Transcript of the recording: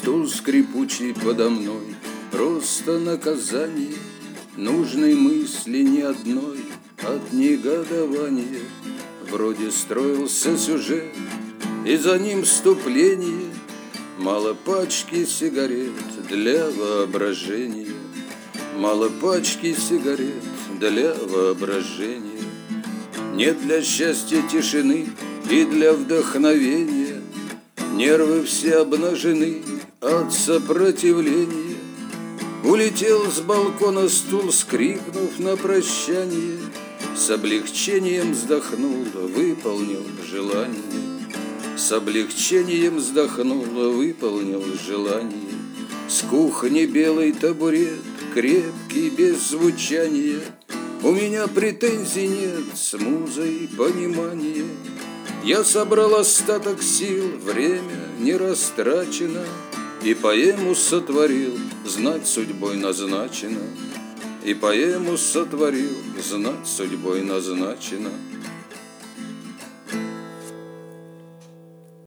Стул скрипучий подо мной, просто наказание нужной мысли ни одной от негодования. Вроде строился сюжет, и за ним вступление. Мало пачки сигарет для воображения, мало пачки сигарет для воображения. Нет для счастья тишины и для вдохновения. Нервы все обнажены от сопротивления. Улетел с балкона стул, скрипнув на прощание. С облегчением вздохнул, выполнил желание. С облегчением вздохнул, выполнил желание. С кухни белый табурет, крепкий, без звучания. У меня претензий нет, с музой понимание. Я собрал остаток сил, время не растрачено. И поэму сотворил, знать судьбой назначено. И поэму сотворил, знать судьбой назначено.